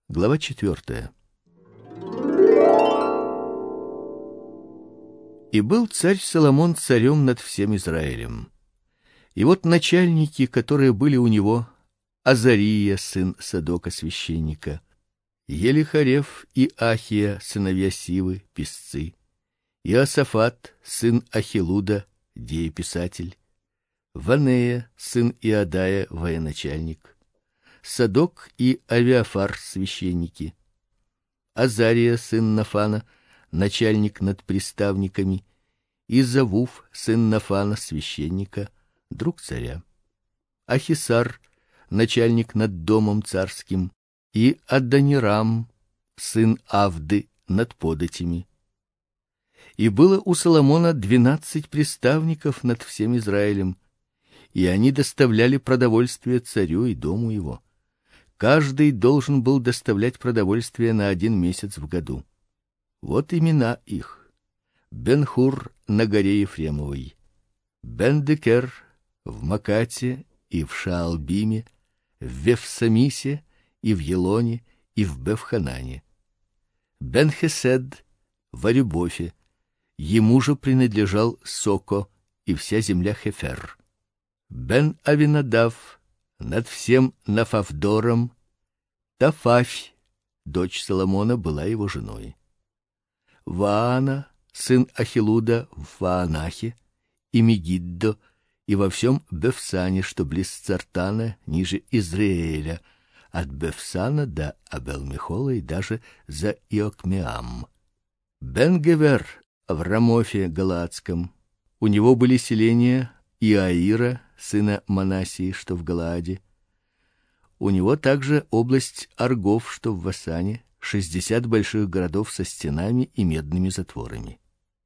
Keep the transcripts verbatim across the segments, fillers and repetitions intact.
Глава четвертая. И был царь Соломон царем над всем Израилем. И вот начальники, которые были у него: Азария, сын Садока священника, Елихарев и Ахия, сыновья Сивы, писцы, Иосафат, сын Ахилуда, дееписатель, Ванея, сын Иадая, военачальник, Садок и Авиафар, священники, Азария, сын Нафана, начальник над приставниками, и Завуф, сын Нафана, священника, друг царя, Ахисар, начальник над домом царским, и Адонирам, сын Авды, над податями. И было у Соломона двенадцать приставников над всем Израилем, и они доставляли продовольствие царю и дому его. Каждый должен был доставлять продовольствие на один месяц в году. Вот имена их: Бен-Хур на горе Ефремовой, Бен-Декер в Макате и в Шаалбиме, в Вефсамисе и в Елоне и в Бефханане, Бен-Хесед в Арибофе, ему же принадлежал Соко и вся земля Хефер, Бен-Авинадав над всем Нафавдором, Тафафь, дочь Соломона, была его женой, Ваана, сын Ахилуда, в Ваанахе, и Мегиддо, и во всем Бефсане, что близ Цартана, ниже Израиля, от Бефсана до Абел-Мехола и даже за Иокмеам, Бен-Гевер в Рамофе Галаадском, у него были селения Иаира, сына Манасии, что в Галааде. У него также область Аргов, что в Васане, шестьдесят больших городов со стенами и медными затворами.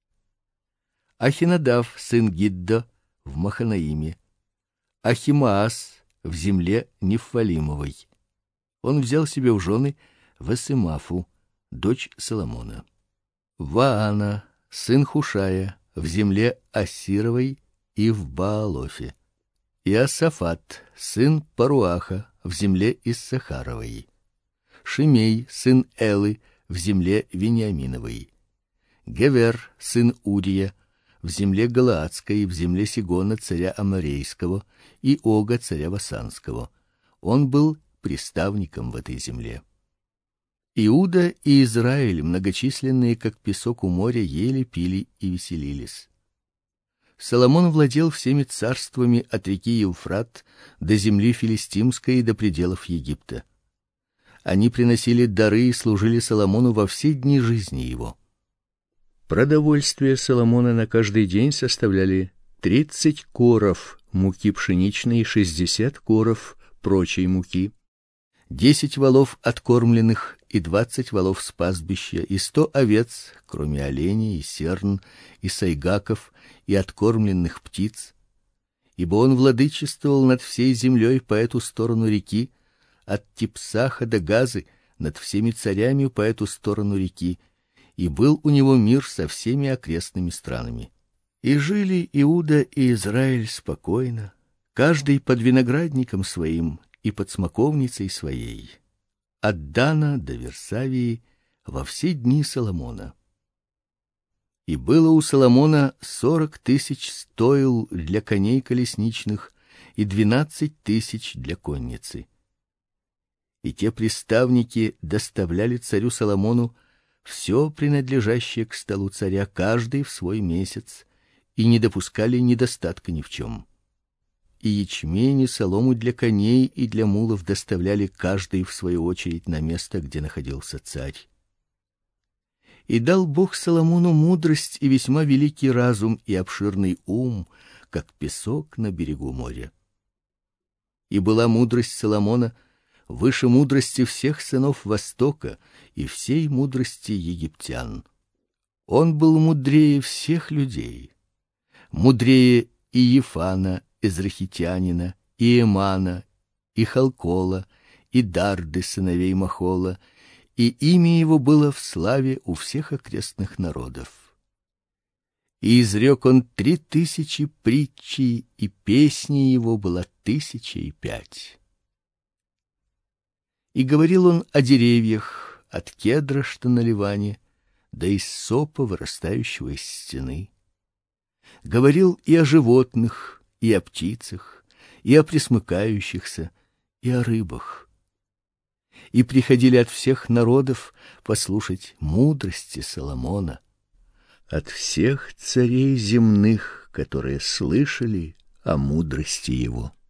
Ахинадав, сын Гиддо, в Маханаиме, Ахимаас в земле Нефалимовой. Он взял себе в жены Весемафу, дочь Соломона. Ваана, сын Хушая, в земле Ассировой и в Баалофе. Иосафат, сын Паруаха, в земле Иссахаровой. Шимей, сын Элы, в земле Вениаминовой. Гевер, сын Урия, в земле Галаадской, в земле Сигона, царя Аморейского, и Ога, царя Васанского. Он был приставником в этой земле. Иуда и Израиль, многочисленные, как песок у моря, ели, пили и веселились. Соломон владел всеми царствами от реки Евфрат до земли филистимской и до пределов Египта. Они приносили дары и служили Соломону во все дни жизни его. Продовольствие Соломона на каждый день составляли тридцать коров муки пшеничной и шестьдесят коров прочей муки, десять волов откормленных и двадцать волов с пастбища, и сто овец, кроме оленей и серн и сайгаков и откормленных птиц, ибо он владычествовал над всей землей по эту сторону реки, от Типсаха до Газы, над всеми царями по эту сторону реки, и был у него мир со всеми окрестными странами. И жили Иуда и Израиль спокойно, каждый под виноградником своим и под смоковницей своей, от Дана до Версавии, во все дни Соломона. И было у Соломона сорок тысяч стоил для коней колесничных и двенадцать тысяч для конницы. И те приставники доставляли царю Соломону все принадлежащее к столу царя, каждый в свой месяц, и не допускали недостатка ни в чем. И ячмень и солому для коней и для мулов доставляли каждый в свою очередь на место, где находился царь. И дал Бог Соломону мудрость и весьма великий разум и обширный ум, как песок на берегу моря. И была мудрость Соломона выше мудрости всех сынов Востока и всей мудрости египтян. Он был мудрее всех людей, мудрее и Ефана, Эзрахитянина, и Эмана, и Халкола, и Дарды, сыновей Махола, и имя его было в славе у всех окрестных народов. И изрек он три тысячи притчей, и песни его была тысяча и пять. И говорил он о деревьях, от кедра, что на Ливане, до иссопа, вырастающего из стены. Говорил и о животных, и о птицах, и о пресмыкающихся, и о рыбах. И приходили от всех народов послушать мудрости Соломона, от всех царей земных, которые слышали о мудрости его.